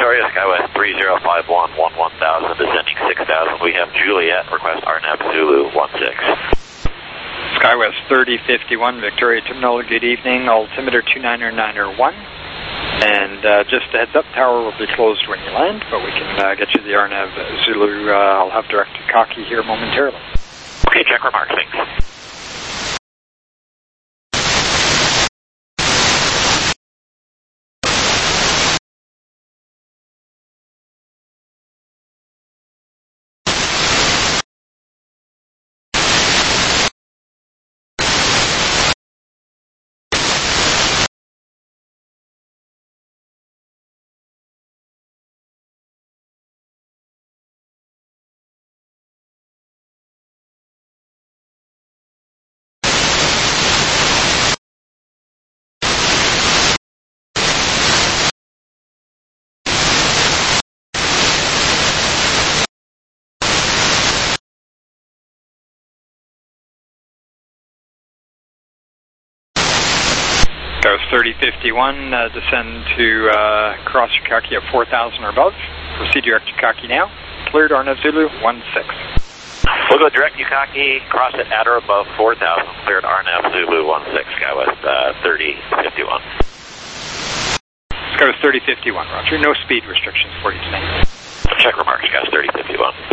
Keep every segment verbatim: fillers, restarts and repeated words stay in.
Victoria, SkyWest three zero five one, one one thousand, descending six thousand. We have Juliet, request R N A V Zulu one six. SkyWest thirty fifty-one, Victoria Terminal, good evening, altimeter two niner niner one. And uh, just a heads up, tower will be closed when you land, but we can uh, get you the R N A V Zulu. Uh, I'll have direct to Kaki here momentarily. Okay, check remarks, thanks. SkyWest thirty fifty-one, uh, descend to uh, cross Kaki at four thousand or above. Proceed direct to Kaki now. Cleared R N A V Zulu one six. We'll go direct to Kaki, cross it at or above four thousand. Cleared R N A V Zulu one six, SkyWest uh, thirty fifty-one. SkyWest thirty fifty-one, roger. No speed restrictions for you tonight. Check remarks, SkyWest thirty fifty-one.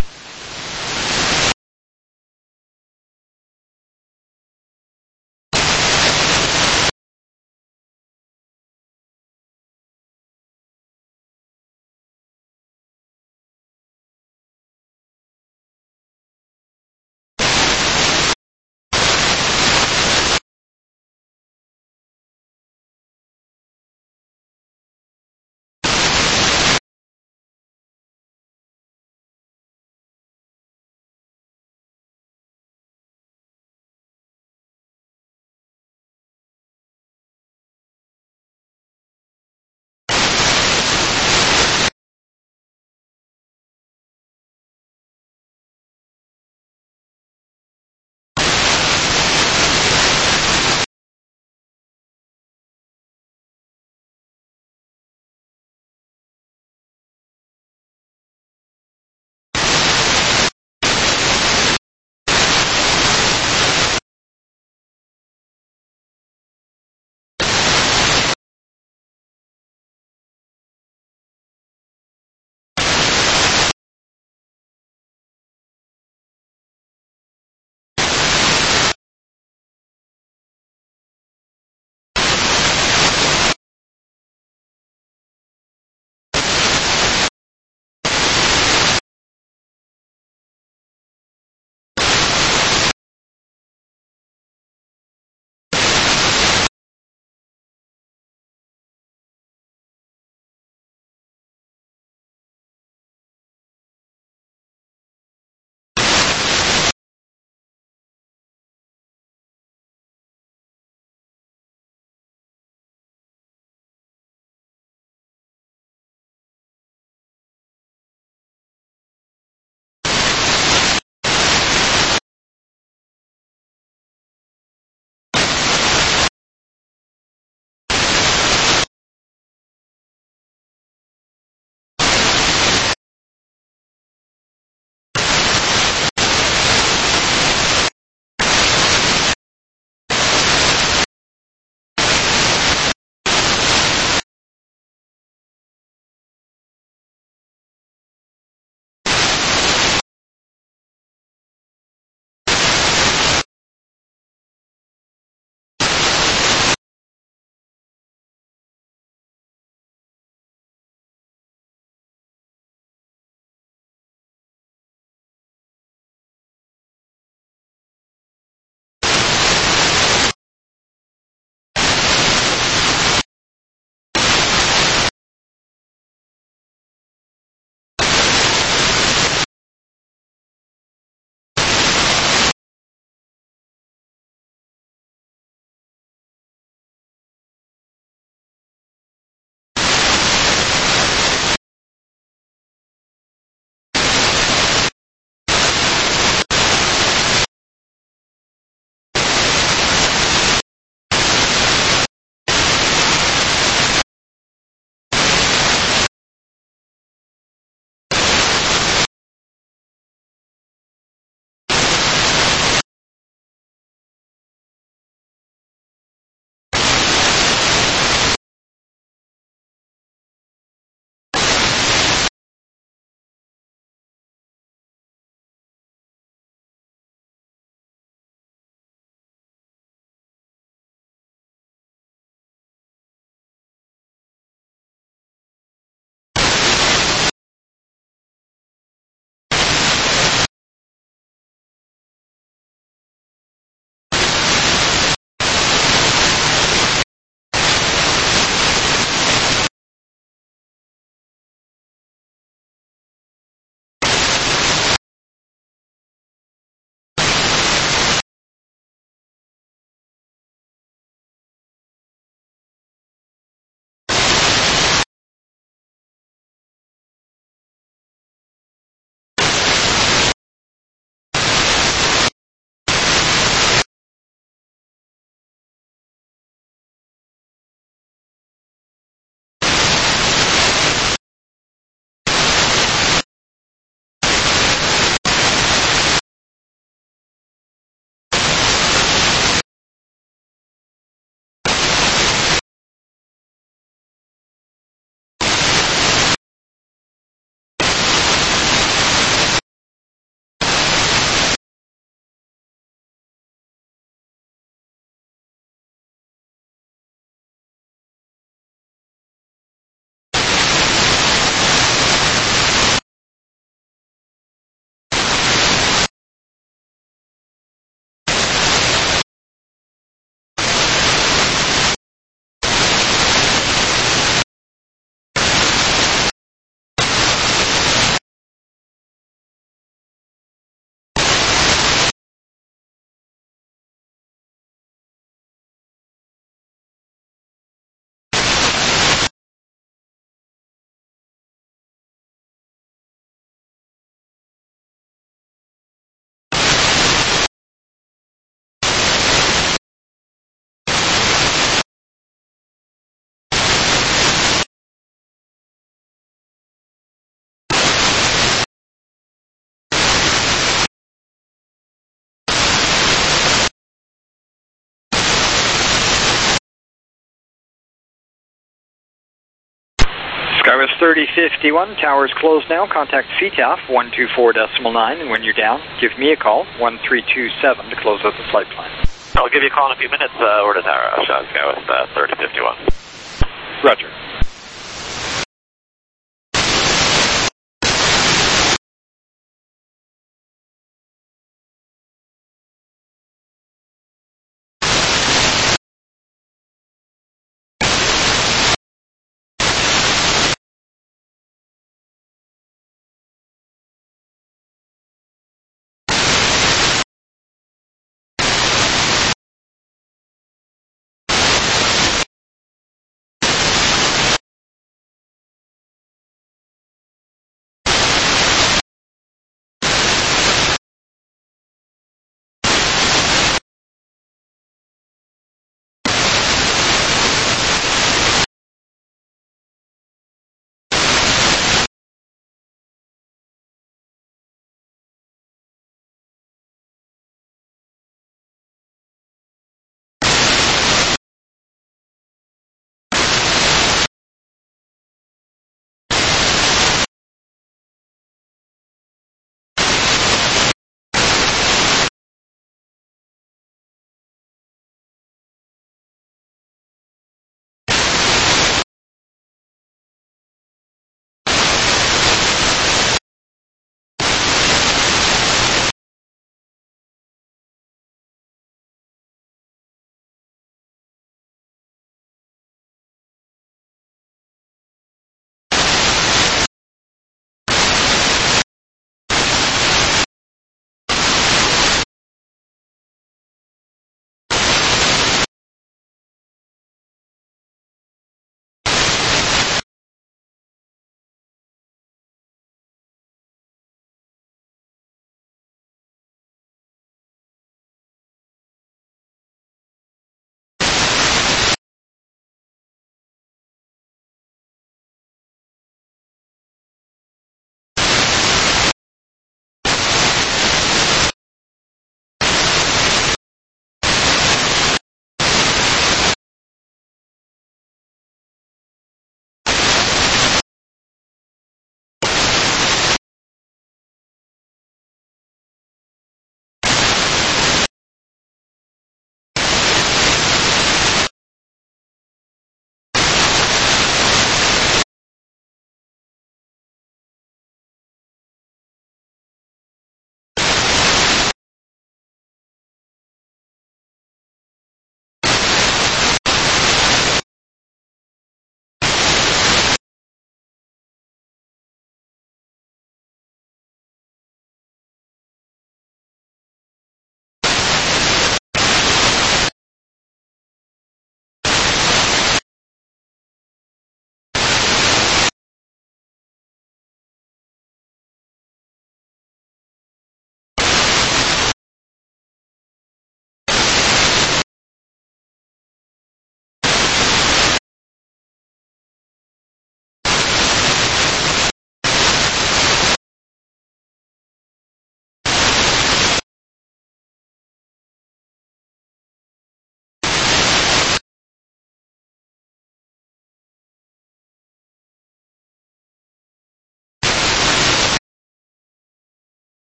SkyWest thirty fifty-one, tower's closed now. Contact C T A F one two four decimal nine, and when you're down, give me a call, one three two seven, to close out the flight plan. I'll give you a call in a few minutes. Uh, over to tower, uh, SkyWest uh, thirty fifty-one. Roger.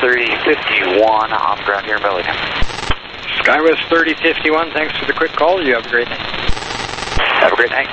thirty fifty-one on ground here in Bellingham. SkyWest thirty fifty-one, thanks for the quick call. You have a great night. Have a great night.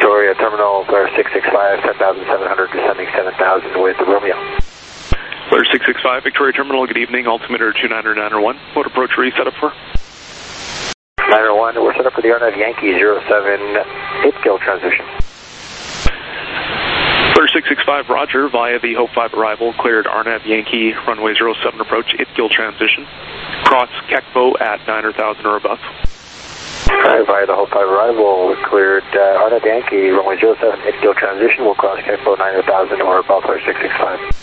Victoria Terminal, Blair six six five, ten thousand seven hundred, descending seven thousand with Romeo. Blair six six five, Victoria Terminal, good evening, altimeter two nine nine one. What approach are you set up for? nine oh one, we're set up for the R N A V Yankee zero seven, eight gill transition. Blair six six five, roger, via the Hope five arrival, cleared R N A V Yankee, runway zero seven approach, eight gill transition. Cross Kekpo at nine thousand or above. Alright, via the Hope five arrival, we cleared uh, R N A V Yankee, runway zero seven, eight gill transition, we'll cross Kekpo nine thousand or above, Blair six six five.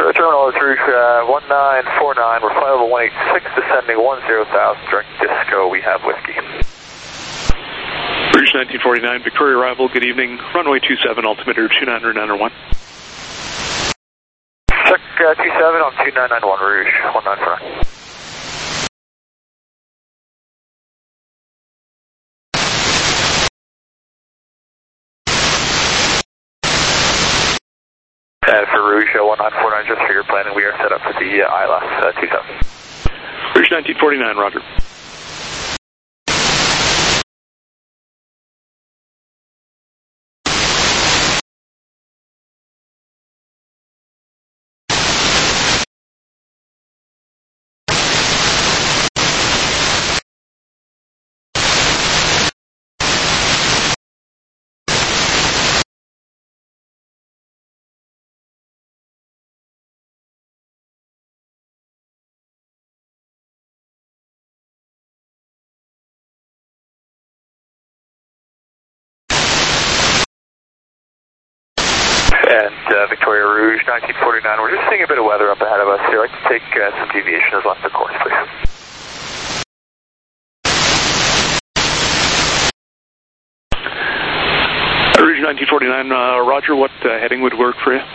Sure, terminal is Rouge uh, one nine four nine, we're flight level one eight six, descending one zero thousand, direct disco, we have whiskey. Rouge nineteen forty-nine, Victoria arrival, good evening, runway two seven, altimeter two nine nine one. Check uh, two seven on two nine nine one, Rouge, one nine four nine. And for Rouge uh, one nine four nine, just for your planning, we are set up for the uh, I L S uh, two seven. Rouge nineteen forty-nine, roger. And uh, Victoria Rouge, nineteen forty-nine, we're just seeing a bit of weather up ahead of us here. I'd like to take uh, some deviation as left of course, please. Rouge nineteen forty-nine, uh, roger, what uh, heading would work for you?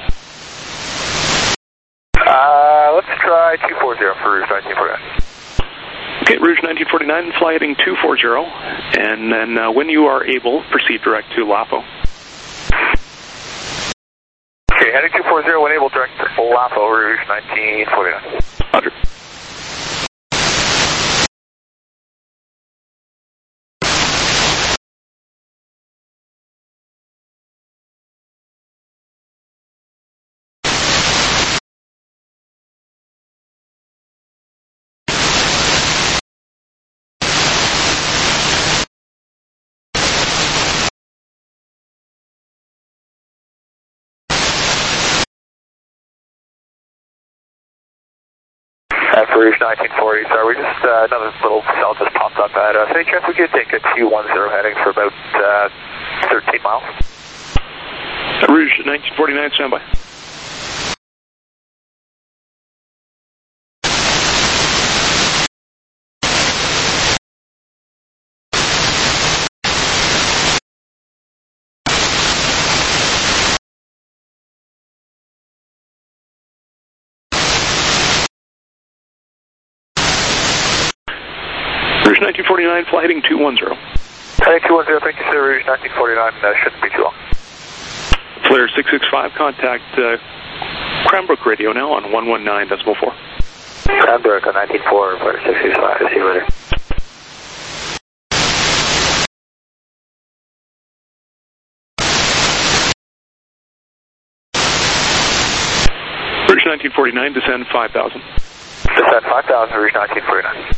Uh, let's try two four zero for Rouge nineteen forty-nine. Okay, Rouge nineteen forty-nine, fly heading two four zero, and then uh, when you are able, proceed direct to LAFO. Okay, heading two four zero, when able, direct to LAFO, Rouge nineteen forty-nine. Roger. Uh, for Rouge nineteen forty, sorry, we just, uh, another little cell just popped up at us. Any chance we could take a two one zero heading for about uh, thirteen miles? Uh, Rouge nineteen forty-nine, standby. Rouge nineteen forty-nine, fly heading two one zero. Heading two one zero, thank you, sir. Rouge nineteen forty-nine, uh, shouldn't be too long. Flare six six five, contact uh, Cranbrook radio now on one one nine decimal four. Cranbrook on nineteen four, Flare six six five, see you later. Rouge nineteen forty-nine, descend five thousand. Descend five thousand, Rouge nineteen forty-nine.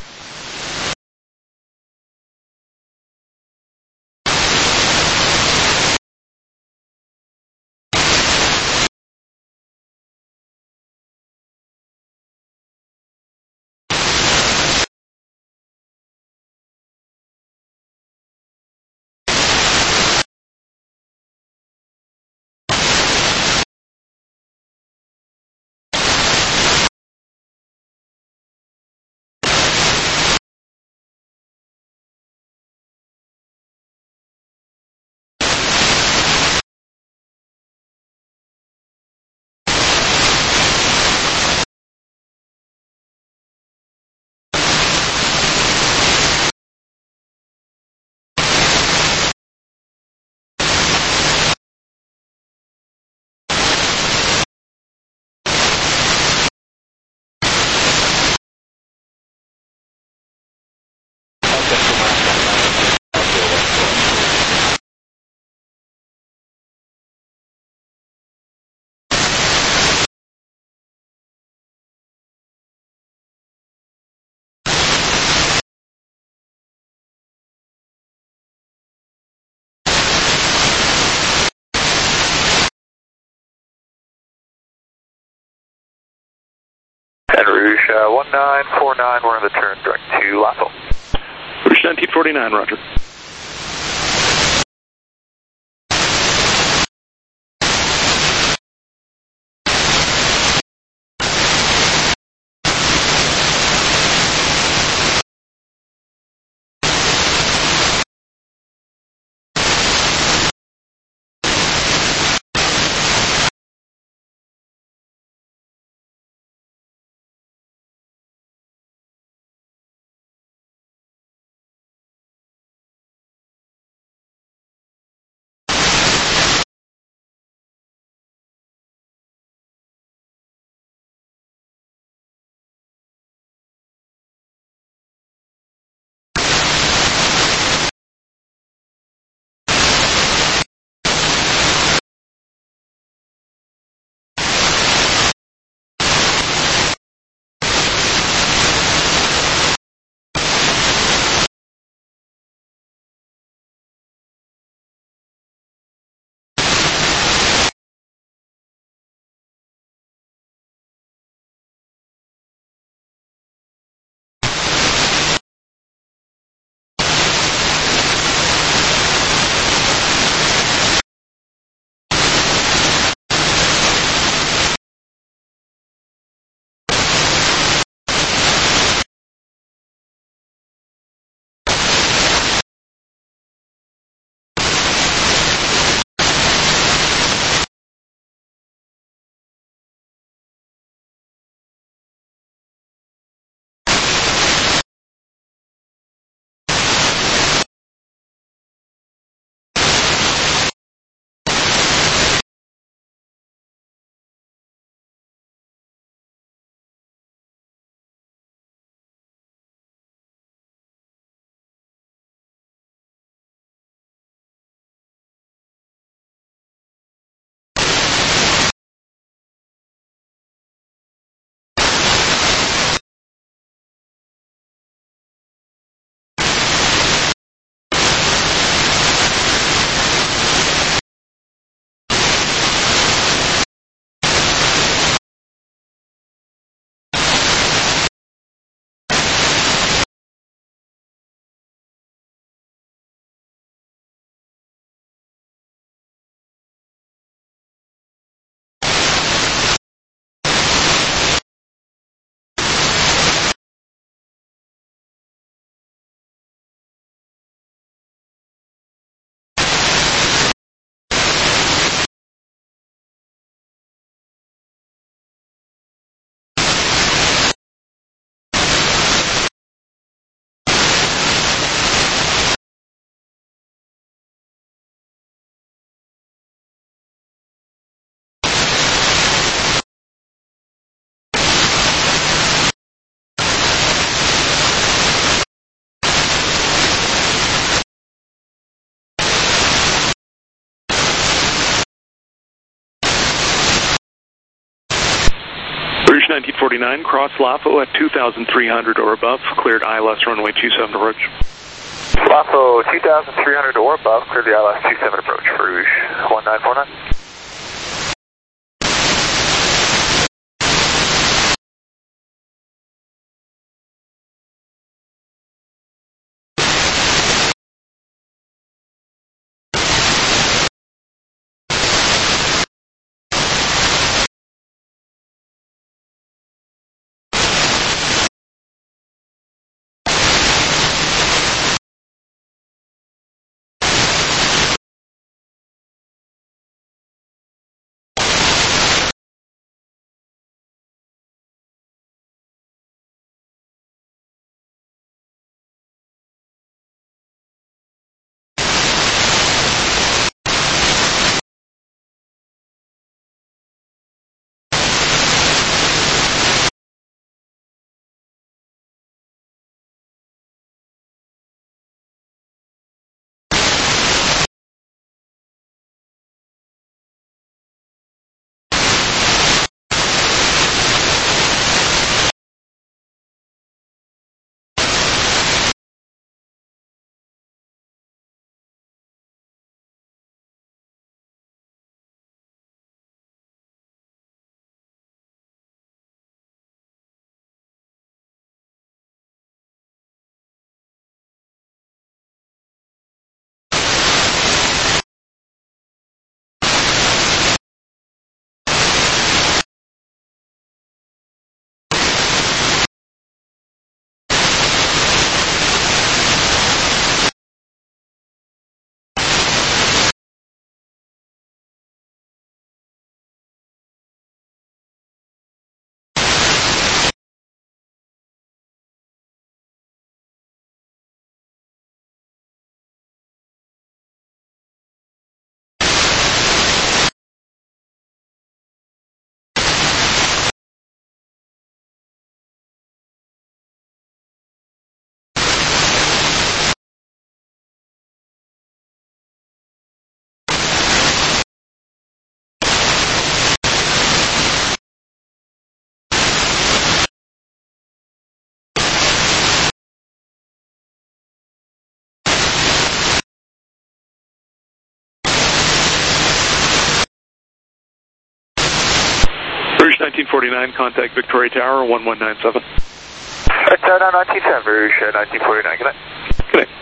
And Rouge uh, one nine four nine, we're on the turn direct to LAFO. Rouge nineteen forty-nine, roger. nineteen forty-nine, cross LAFO at two thousand three hundred or above, cleared I L S runway two seven approach. LAFO two thousand three hundred or above, clear the I L S two seven approach for Rouge one nine four nine. Rouge nineteen forty-nine, contact Victoria Tower one one nine seven. It's uh, nineteen ten, Rouge nineteen forty-nine, good night. Good night.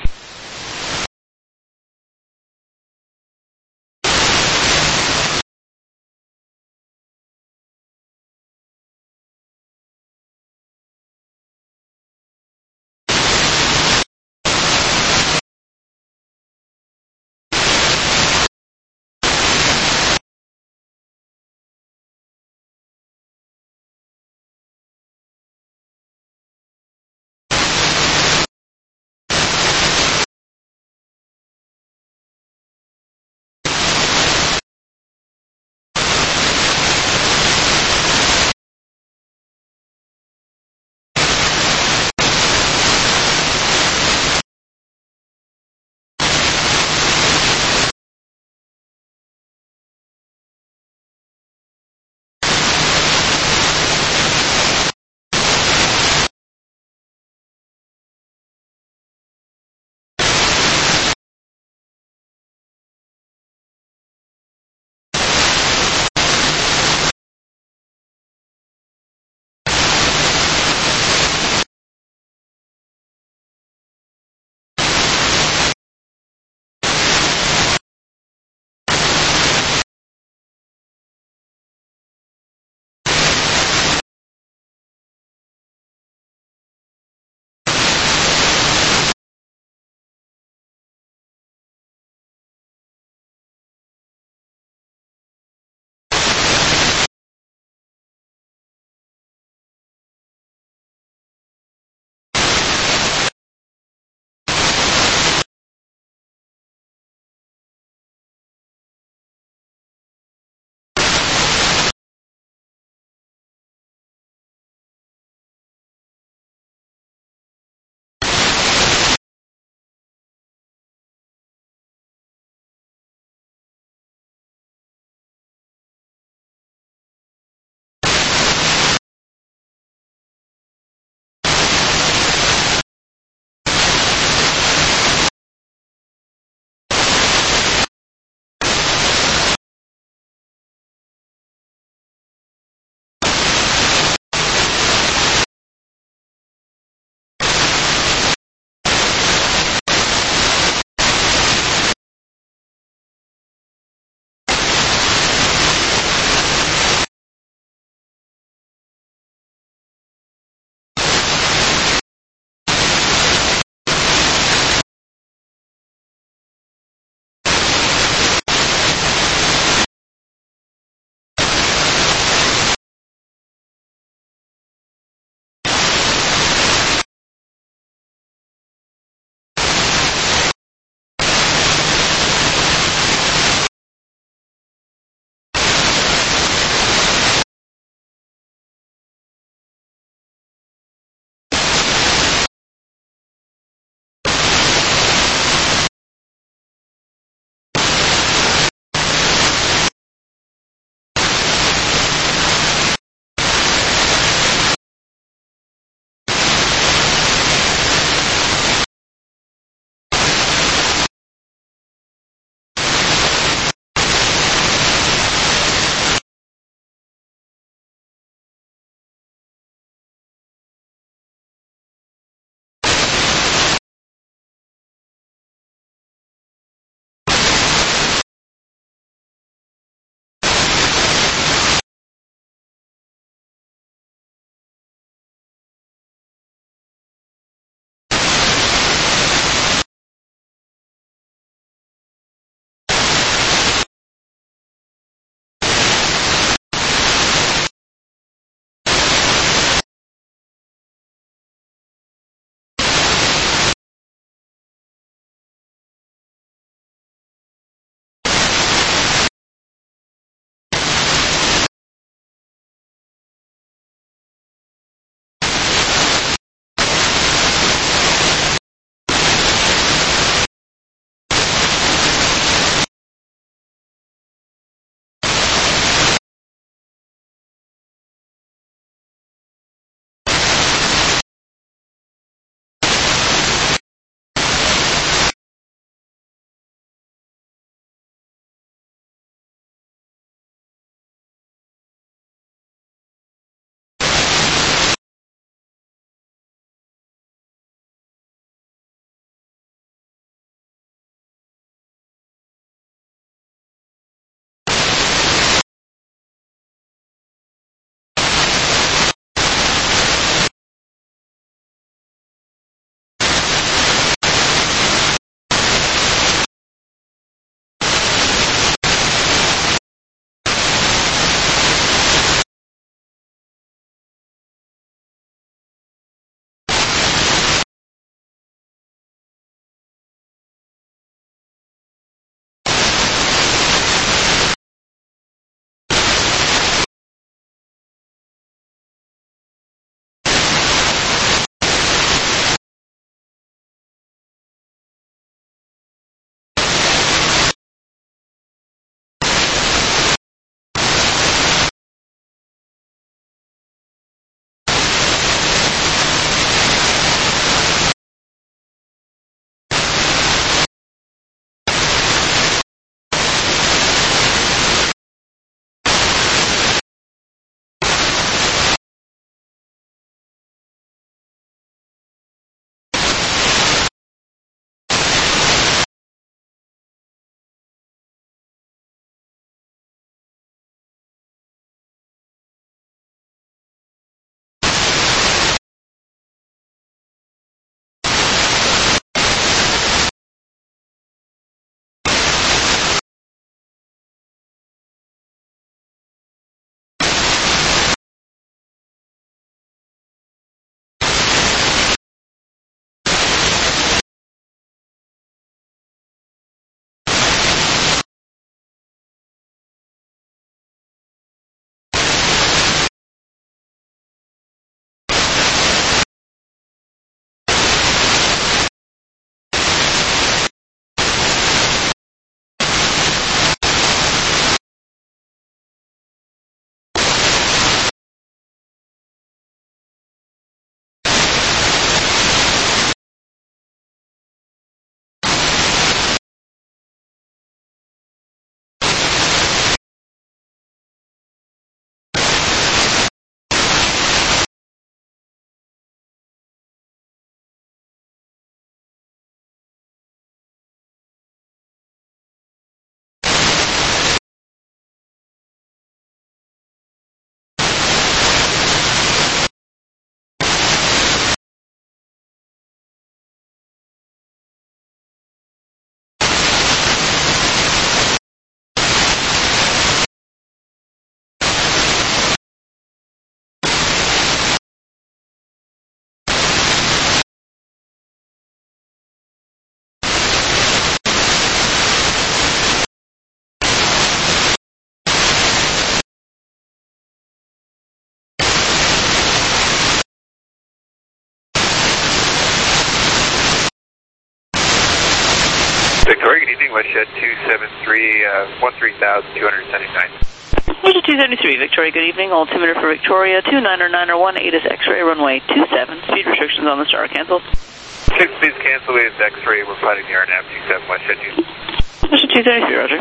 evening, Westjet two seven three, uh, one three thousand two hundred seventy-nine. Westjet two seventy-three, Victoria, good evening. Altimeter for Victoria, two niner niner one, eight is X-ray, runway two seven. Speed restrictions on the star canceled. Six speeds cancel, is X-ray, we're fighting the R N A V two seven, Westjet two. Westjet two seventy-three, roger.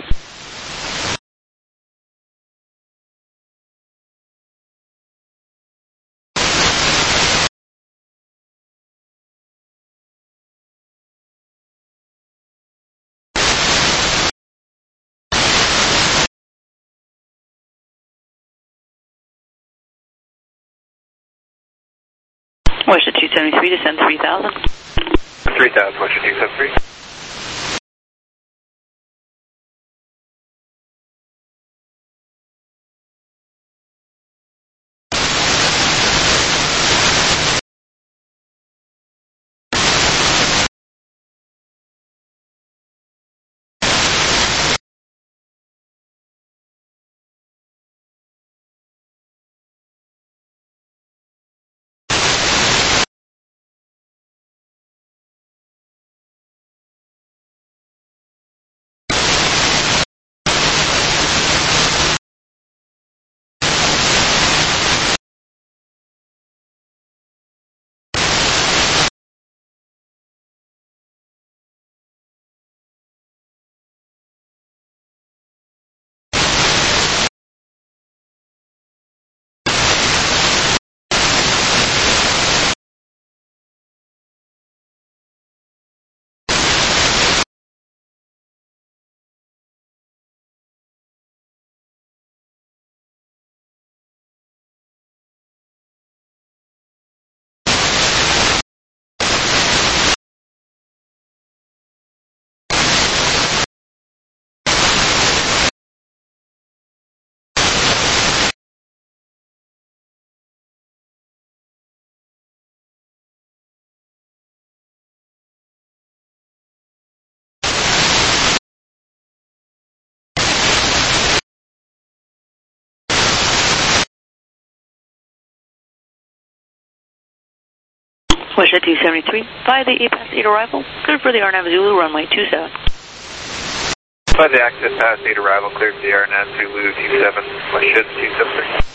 Westjet two seventy-three, descend three thousand. three thousand, Westjet two seventy-three. Westjet two seventy-three, via the A PASS eight arrival, cleared for the R N A V Zulu, runway two seven. By the access pass eight arrival, cleared for the R N A V Zulu two seven, Westjet two seventy-three.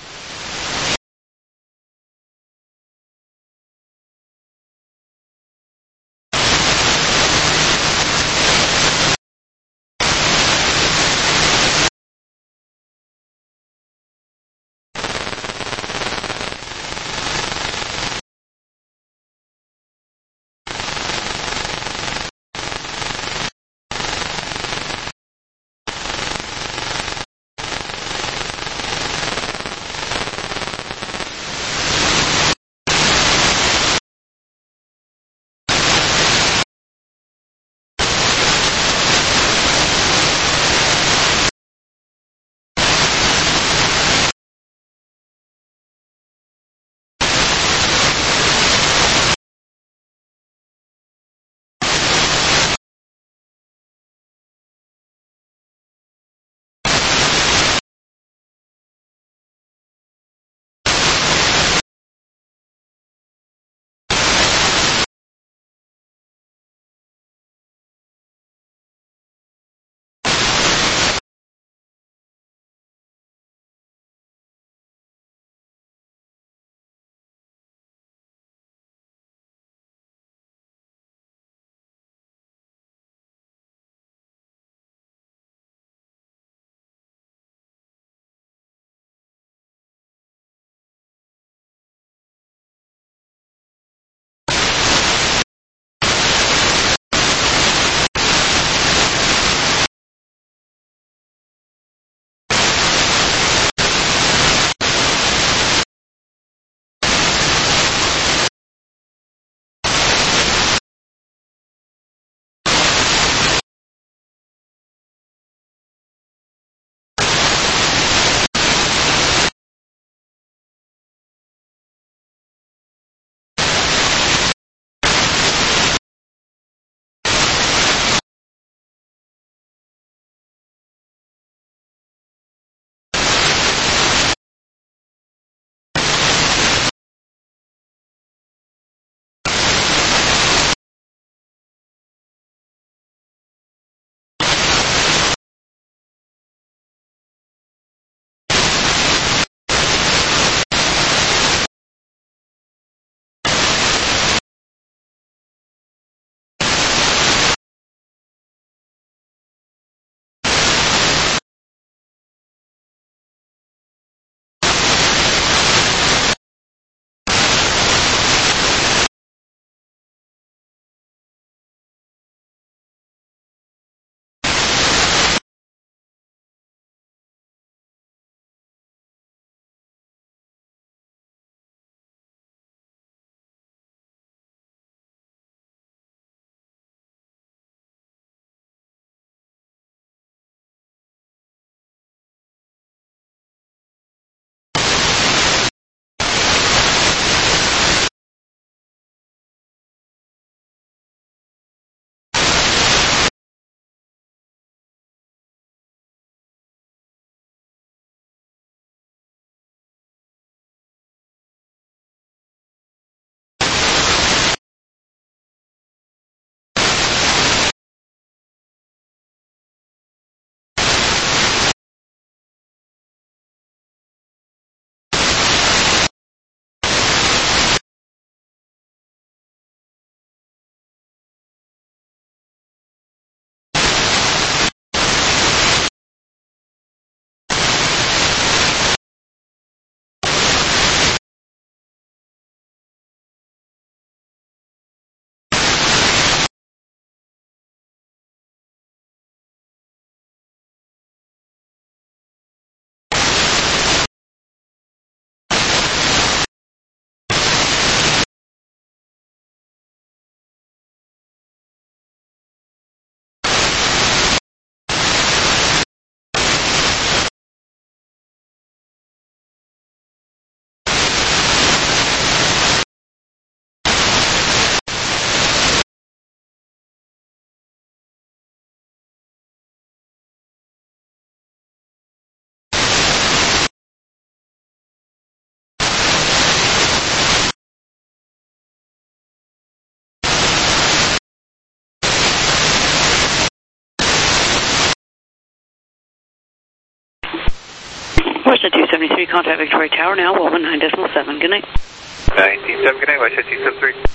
Westjet two seventy-three, contact Victoria Tower now, one one nine decimal seven. Good night. nineteen seven, good night, Westjet two seventy-three.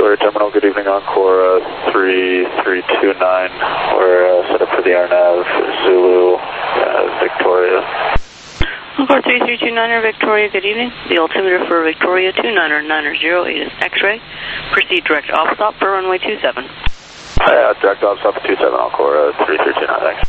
Victoria Terminal, good evening, Encore uh, three three two nine. We're uh, set up for the R N A V, Zulu, uh, Victoria. Encore three three two nine, Victoria, good evening. The altimeter for Victoria two nine nine zero eight is X-ray. Proceed direct off stop for runway two seven. Uh, direct off stop for two seven, Encore uh, three three two nine, thanks.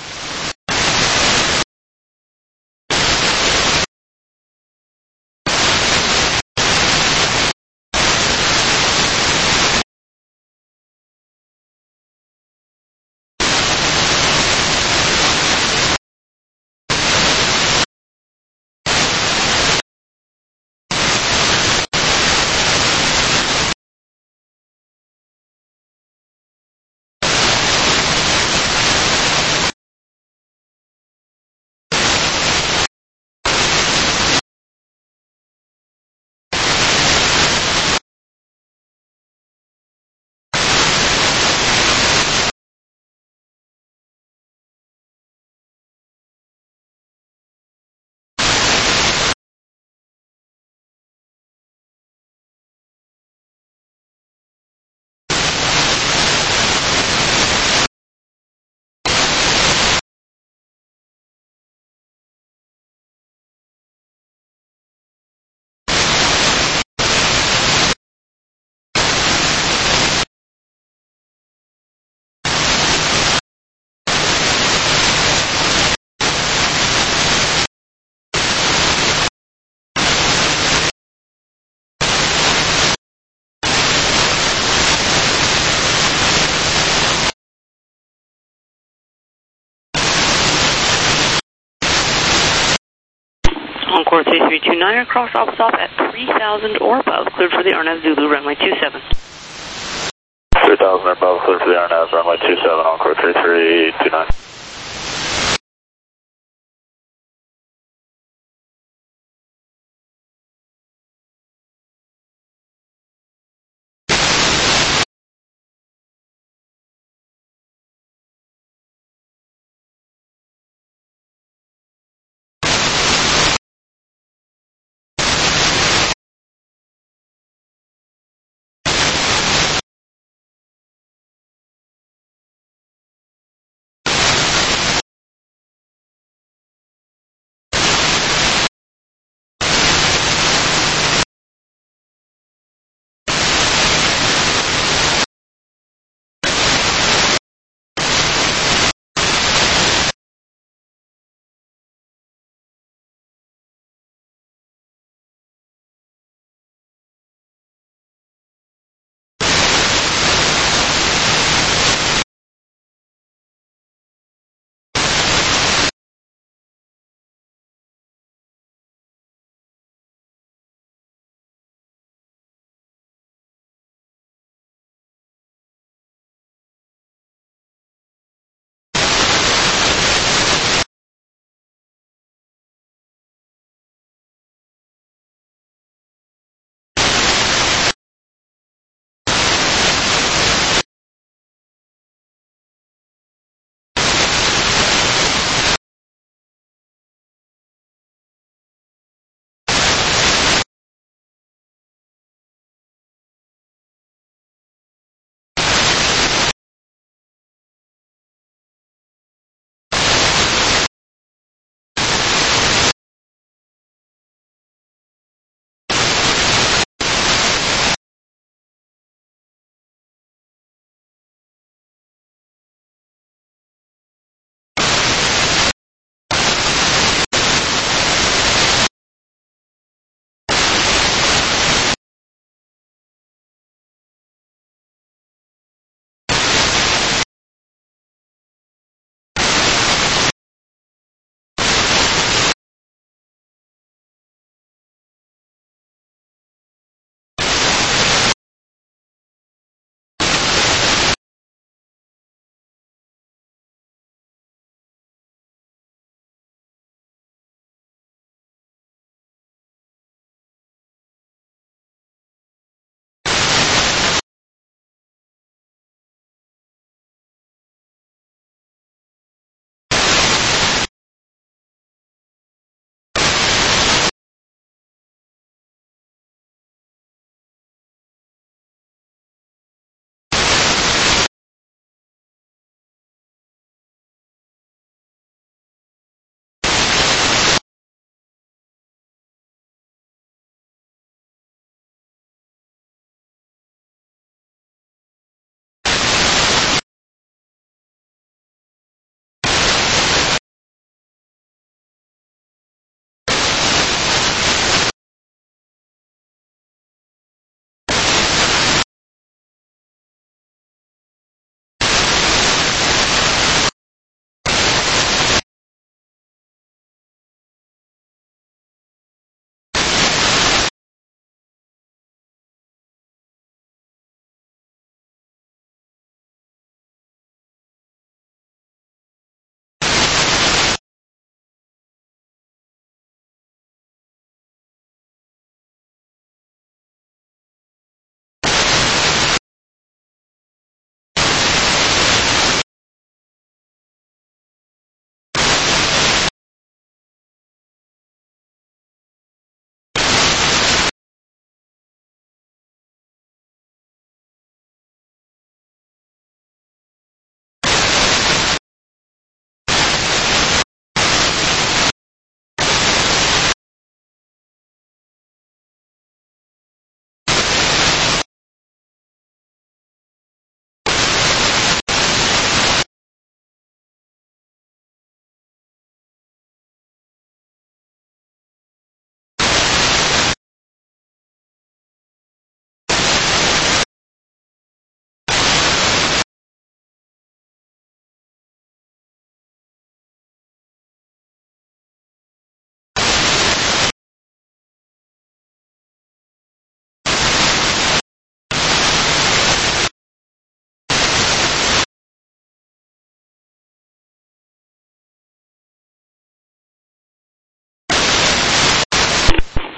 Encore three three two nine, cross off stop at three thousand or above, cleared for the R N A V Zulu, runway two seven. three thousand or above, cleared for the R N A V, runway two seven, Encore three three two nine.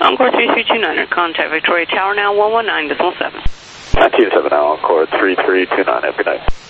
Encore three three two niner, contact Victoria Tower now, one one nine decimal seven. nine two seven now, Encore three three two nine, have a good night.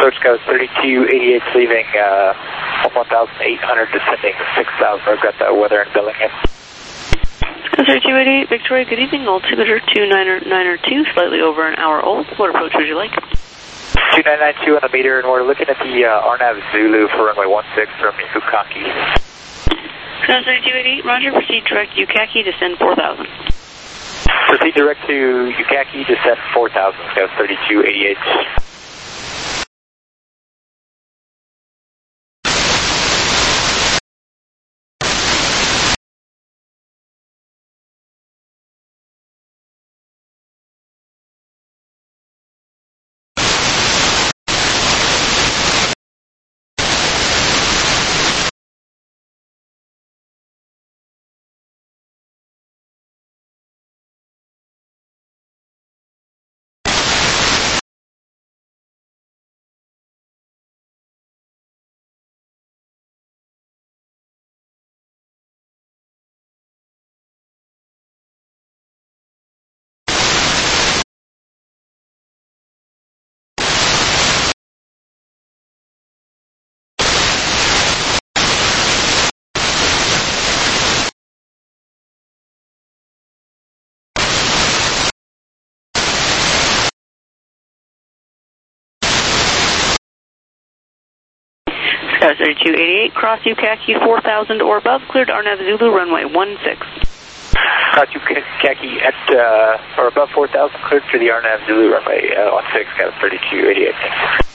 Approach Sky thirty-two eighty-eight, leaving uh, one thousand eight hundred, descending six thousand. I've got that weather and billing in. thirty-two eighty-eight, Victoria, good evening. Altimeter two nine nine two, slightly over an hour old. What approach would you like? two nine nine two on the meter, and we're looking at the uh, R N A V Zulu for runway one six from Yukaki. thirty-two eighty-eight, roger. Proceed direct Yukaki, descend four thousand. Proceed direct to Yukaki, descend four thousand, Sky thirty-two eighty-eight. thirty-two eighty-eight, cross Yukaki four thousand or above, cleared R N A V Zulu, runway one six. Cross Yukaki at, uh, or above four thousand, cleared for the R N A V Zulu, runway uh, one six, Sky thirty-two eighty-eight.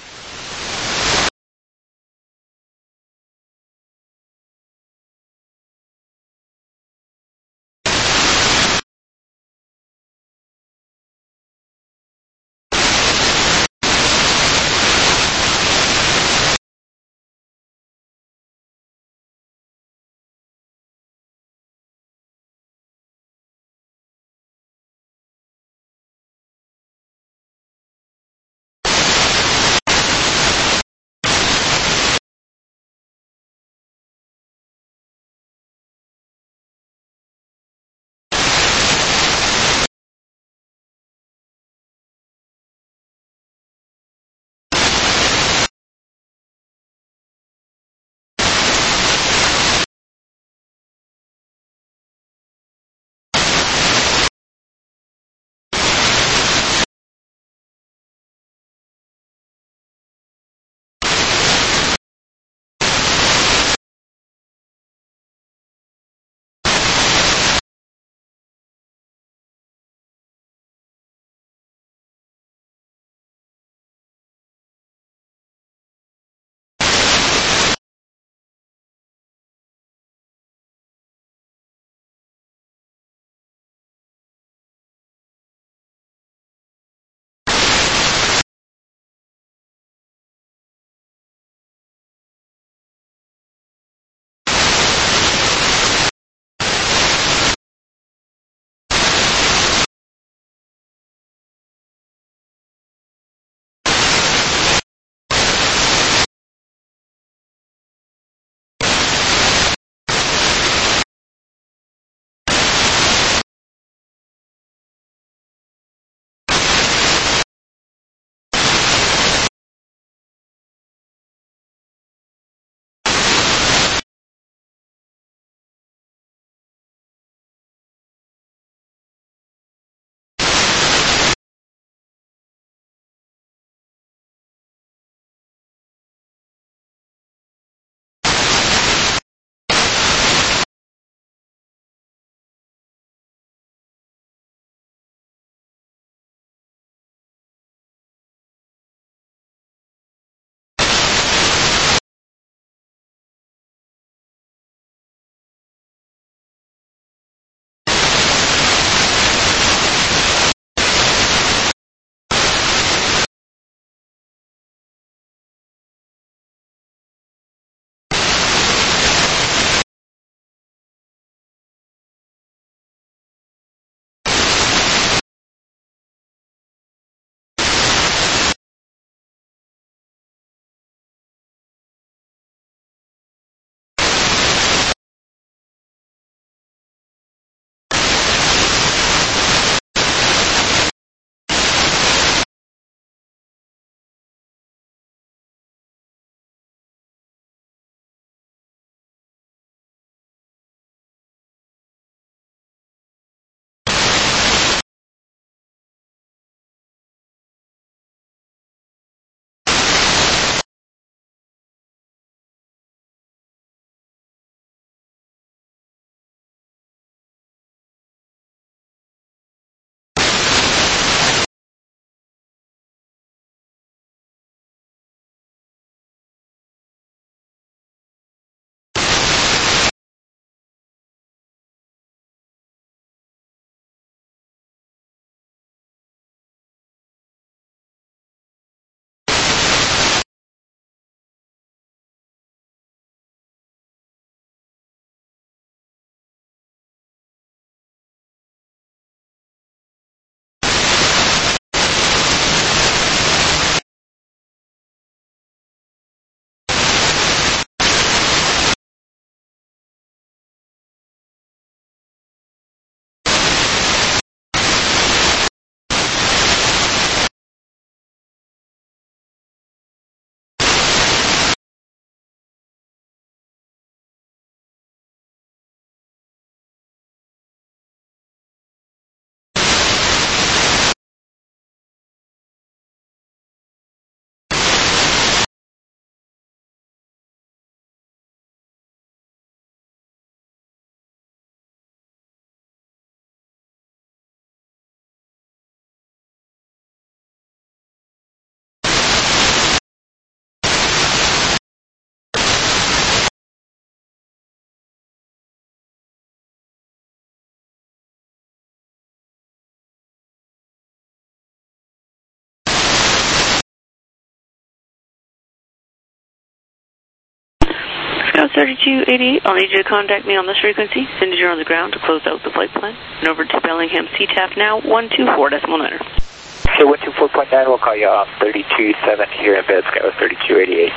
thirty-two eighty-eight, I'll need you to contact me on this frequency. Send you're on the ground to close out the flight plan. And over to Bellingham C T A F now, one two four decimal niner. Okay, one two four point nine, we'll call you off thirty-two seven here in bed, Skywest thirty-two eighty-eight.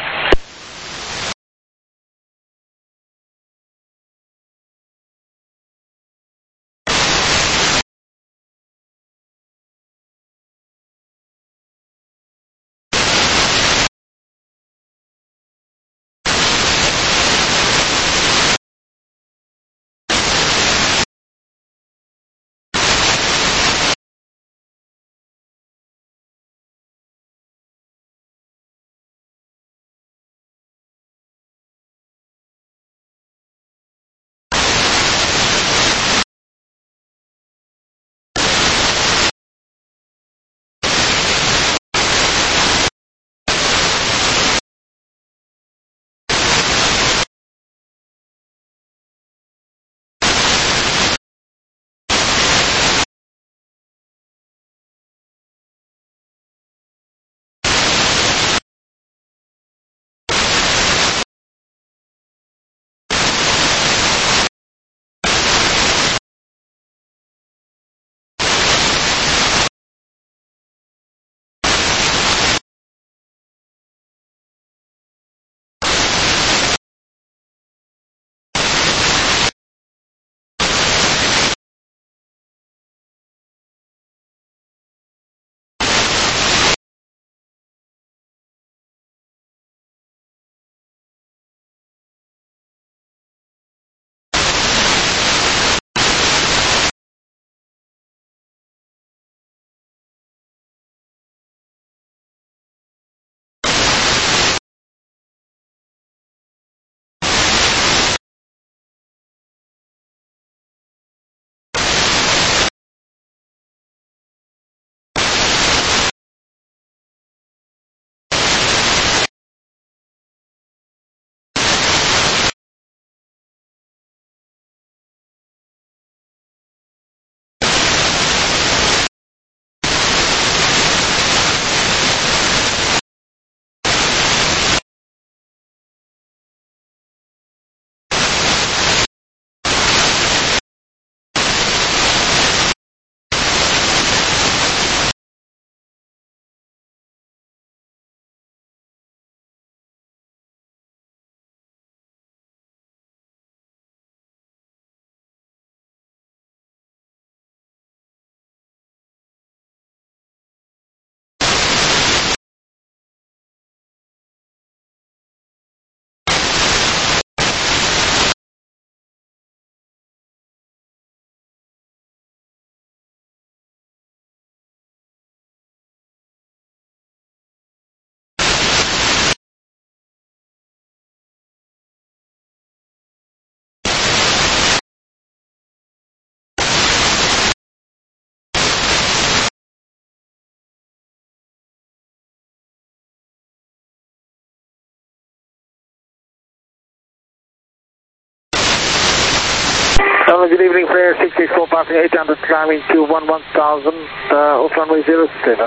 Hello, good evening, Flair six six four, passing eight hundred, climbing to one one thousand, uh, off runway zero seven.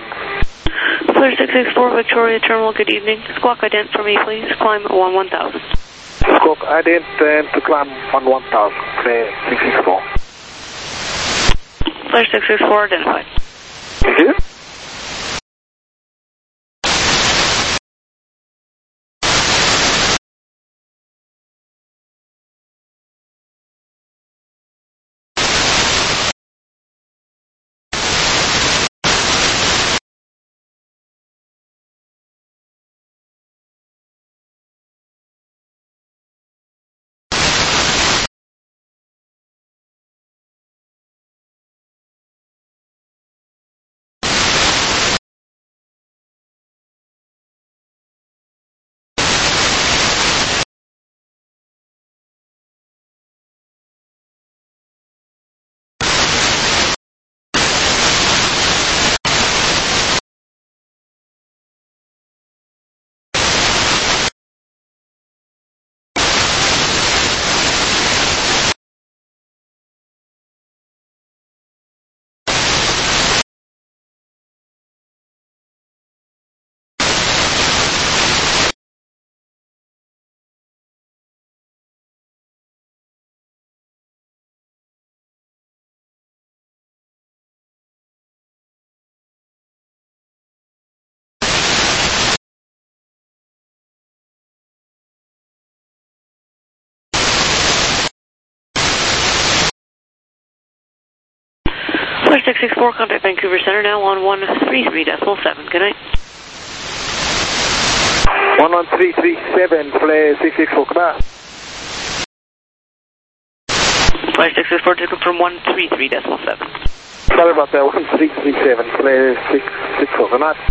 Flair six six four, Victoria Terminal, good evening. Squawk ident for me, please. Climb one one thousand. Squawk ident and to climb one one thousand, Flair six six four. Flair six six four, identified. Thank you. Flight six six four, contact Vancouver Center now on one three three decimal seven. Good night. one one three three seven, flight six six four, come out. Flight six six four to confirm one three three decimal seven. Sorry about that, one three three seven, flight six six four, come out.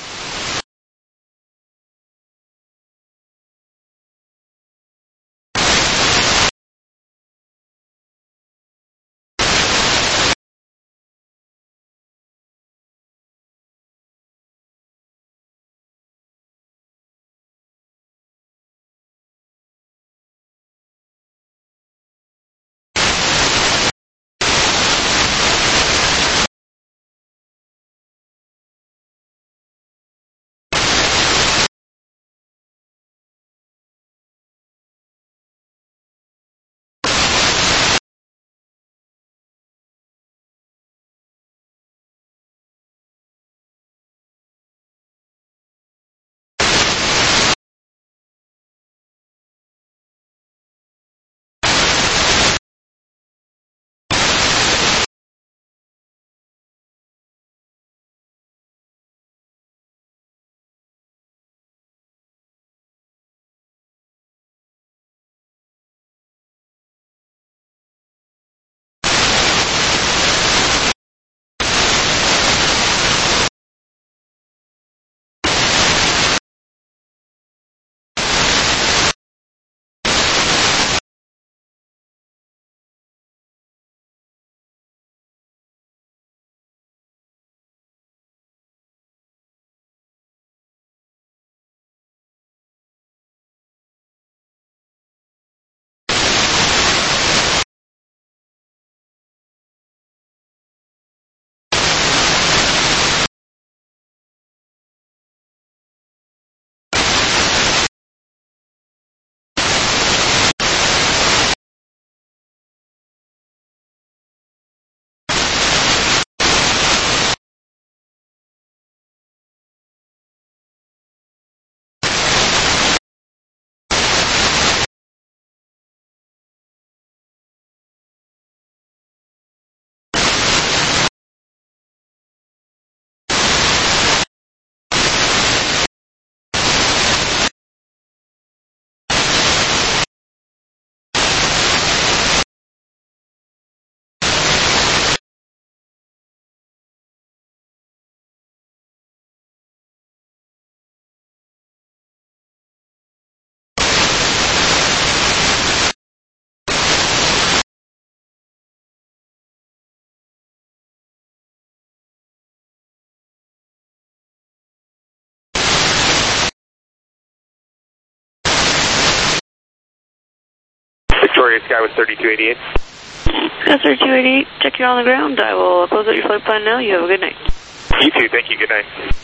Victoria Skywest thirty-two eighty-eight. Skywest thirty-two eighty-eight, check you on the ground. I will close out your flight plan now. You have a good night. You too, thank you, good night.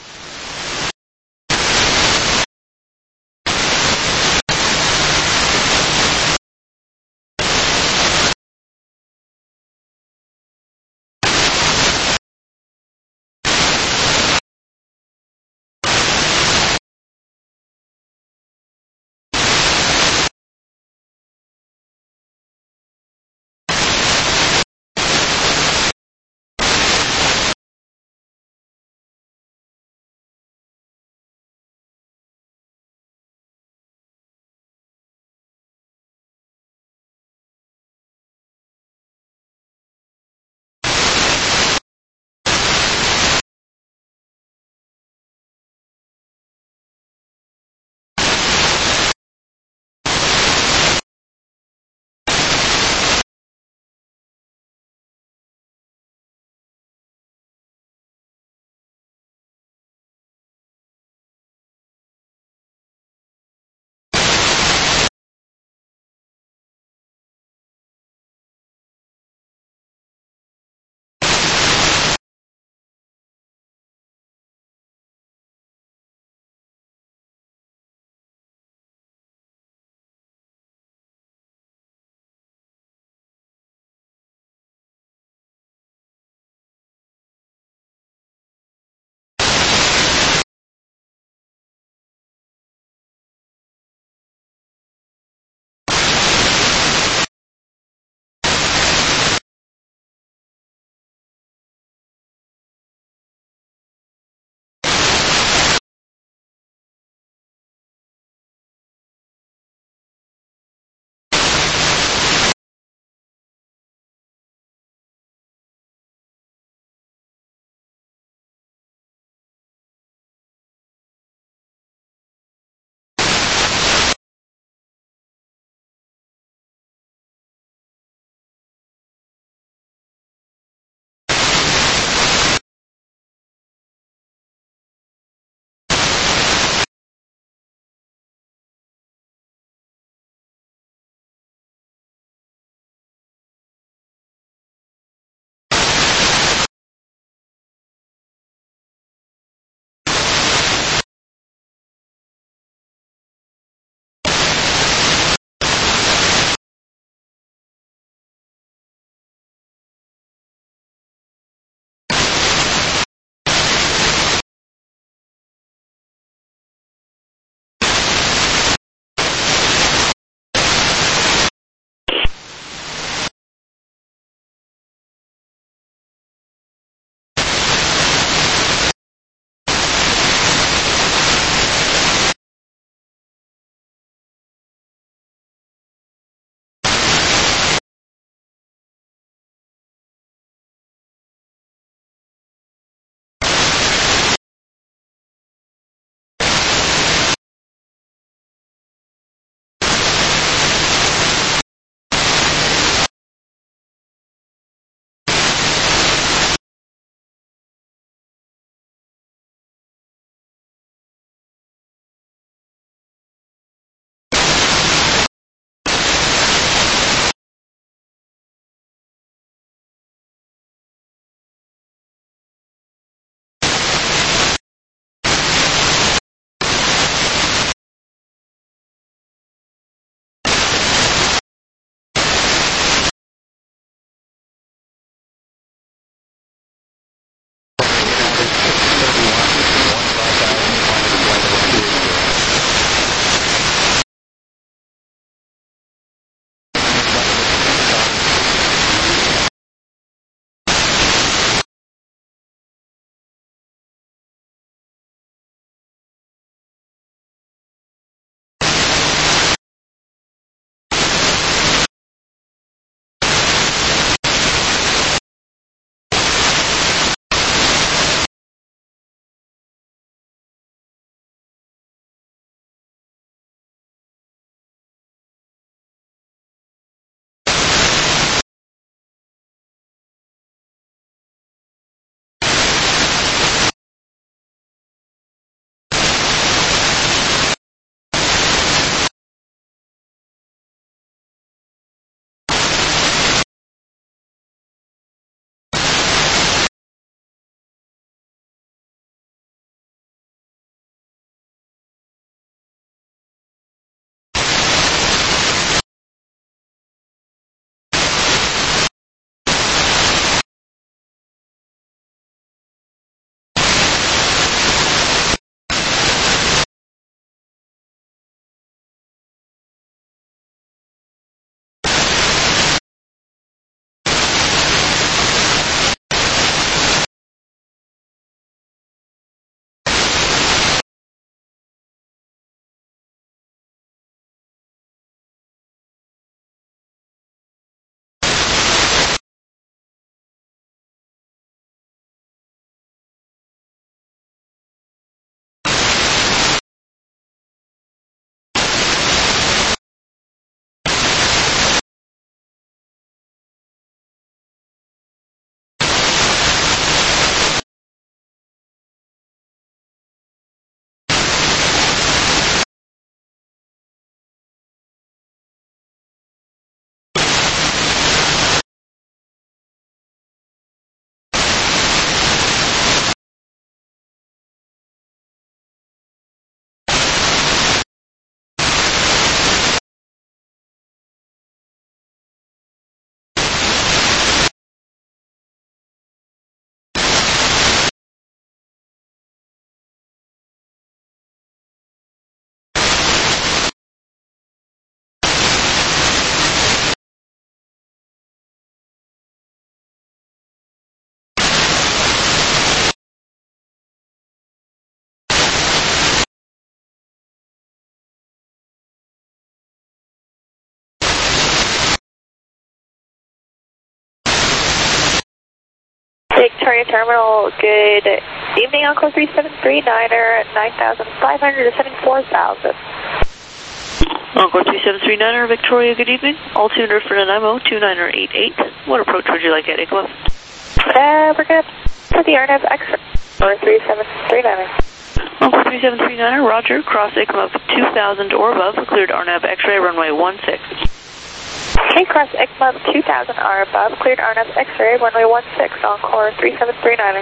Victoria Terminal, good evening, Encore three seven three niner, nine thousand five hundred ascending four thousand. Encore three seven three niner, Victoria, good evening. Altimeter for Nanaimo, two niner eight eight. What approach would you like at Echo? Uh, we're good for the R N A V X-ray, or three seven three niner. Encore three seven three niner, roger, cross A C M of two thousand or above, cleared R N A V X-ray, runway one six. Okay, cross A C M of two thousand or above, cleared R N A V X-ray, runway one six, Encore three seven three niner.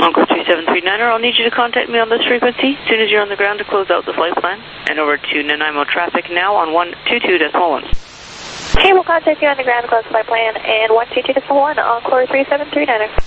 Encore three seven three niner, I'll need you to contact me on this frequency as soon as you're on the ground to close out the flight plan. And over to Nanaimo traffic now on one two two decimal one. Okay, we'll contact you on the ground to close flight plan and one two two decimal one, Encore three seven three niner.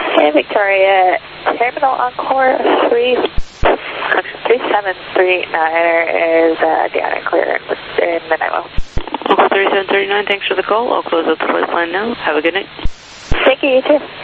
Hey, Victoria, Terminal Encore three seven three nine is uh, down and clear in, in Midnight Well. Encore thirty-seven thirty-nine, thanks for the call. I'll close out the flight plan now. Have a good night. Thank you, you too.